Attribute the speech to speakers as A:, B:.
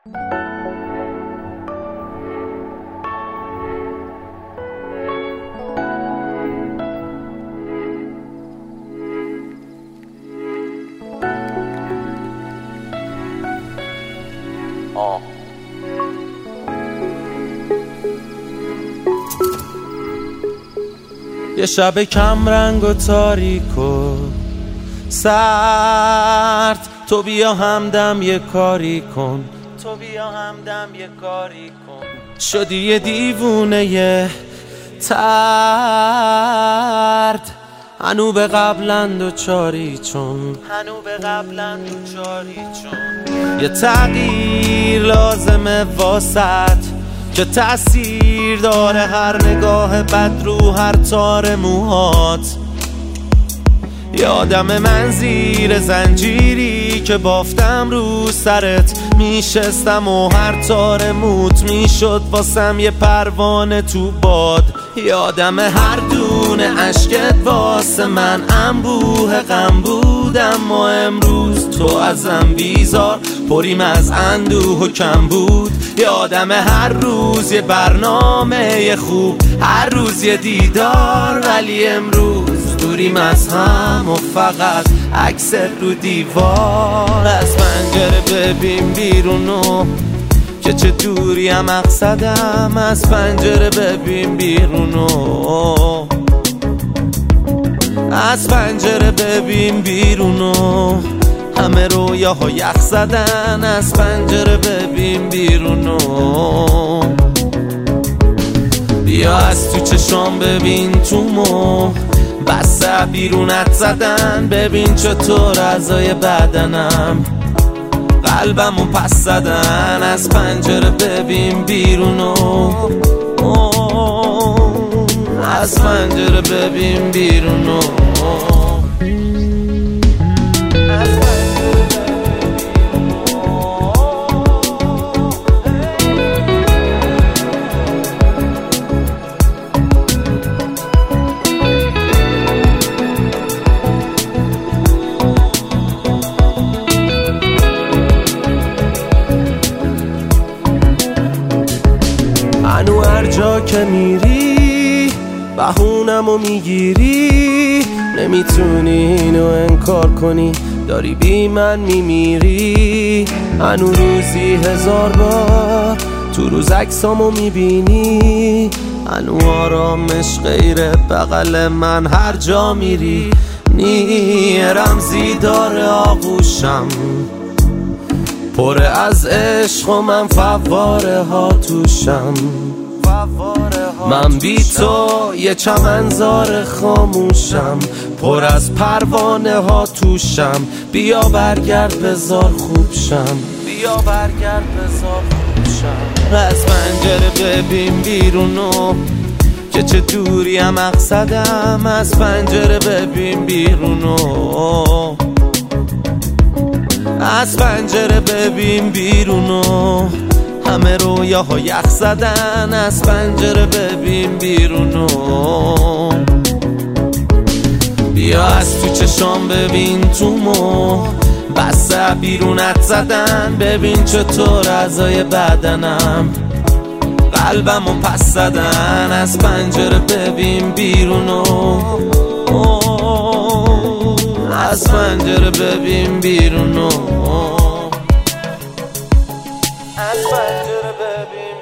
A: یه شب کم رنگ و تاریک و سرد، تو بیا همدم یه کاری کن، تو بیا همدم یه کاری کن. شدی یه دیوونه یه ترد، هنو به قبلند و چاری چون، هنو به قبلند و چاری چون. یه تغییر لازمه واسط که تأثیر داره هر نگاه بد رو هر تار موهات. یادم من زیر زنجیری که بافتم رو سرت میشستم و هر تار موت میشد واسم یه پروانه تو باد. یادم هر دونه عشقت واسه من انبوه غم بود، اما امروز تو ازم بیزار پریم از اندوه و کم بود. یادم هر روز یه برنامه خوب، هر روز یه دیدار، ولی امروز دوریم از هم و فقط عکست رو دیوار. از پنجره ببین بیرونو که چه دوری هم مقصدم، از پنجره ببین بیرونو، از پنجره ببین بیرونو. همه رویاها یخ زدن، از پنجره ببین بیرونو. بیا از تو چشام ببین تو مو، بسته بیرونت زدن. ببین چطور اعضای بدنم قلبمو پس زدن، از پنجره ببین بیرونو، از پنجره ببین بیرونو. هنو هر جا که میری بهونمو میگیری، نمیتونی اینو انکار کنی، داری بی من میمیری. هنو روزی 1000 بار تو روز عکسامو میبینی، هنو آرامش غیر بغل من هر جا میری. رمزی داره آغوشم پر از عشق و من فواره ها توشم. من بی تو یه چمنزار خاموشم پر از پروانه ها توشم. بیا برگرد بذار خوب شم، بیا برگرد بذار خوب شم. از پنجره ببین بیرونو که چه دوری هم مقصدم، از پنجره ببین بیرونو، از پنجره ببین بیرونو. همه رویاها یخ زدن، از پنجره ببین بیرونو. بیا از تو چشام ببین تو مو، بسته بیرونت زدن. ببین چطور اعضای بدنم قلبمو پس زدن، از پنجره ببین بیرونو، از پنجره ببین بیرونو، از پنجره ببین